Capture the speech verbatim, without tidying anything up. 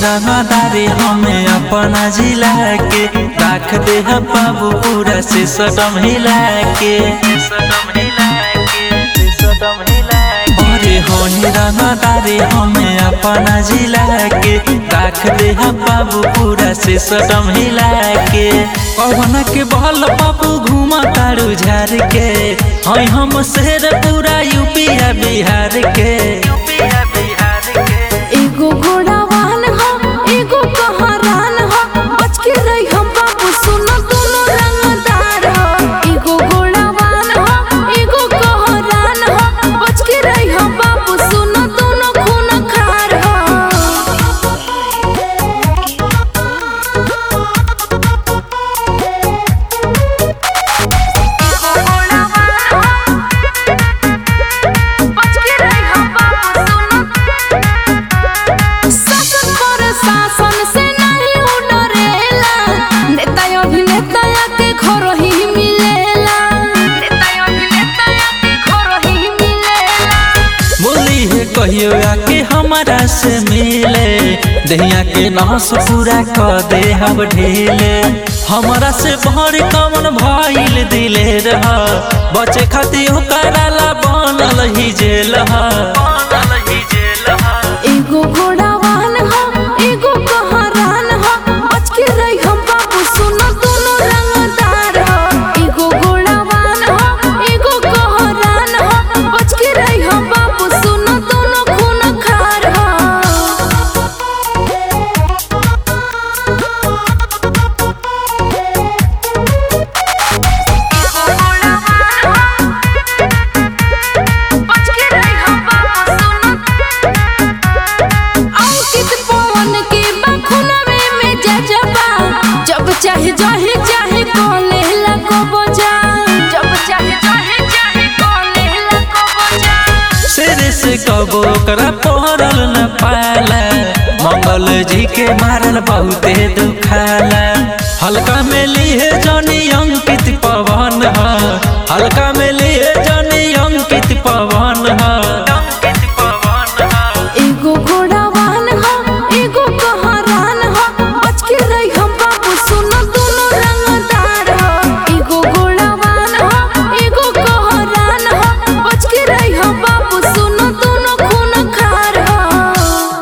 रंगदारी हमें अपना जिला के रख दे बाबू पूरा से सटम हिला के अरे होनी रंगदारी हमें अपना जिला के रख दे बाबू पूरा से सटम हिला के पवन के बल बाबू घुमा तारू झार के हई हम शेर पूरा यूपी बिहार के एगो घोड़ा वाहन हो एगो कहरान हो बच के रही हम बाबू सुनो दोनों रंगदार हो एगो घोड़ा वाहन हो एगो कहरान हो बच के रही हम बाबू सुनो दोनों खून खार हो शासन से नहीं डरेला नेता अभिनेता के घर ही मिलेला नेता अभिनेता के घर ही मिलेला बोली है कहियो आके हमारा से मिले दहिया के नस पूरा कर दे हम ढीले हमारा से भर कमन भइल दिले रह बचे खातिर कराला बनल ही जेल एगो घोड़ा वाहन हो एगो कहरान हो बच के रही हम बाबू सुनो दोनों रंगदार हो एगो घोड़ा वाहन हो एगो कहरान हो बच के रही हम बाबू सुनो दोनों खून खार हो जब चाहे चाहे चाहे कोले लको बजा जब चाहे चाहे चाहे कोले लको बजा शेर से कबो करा पहरल न पाला मंगल जी के मारल बहुते दुखाला हल्का में लिए जनी अंकित पवन हल्का में लिए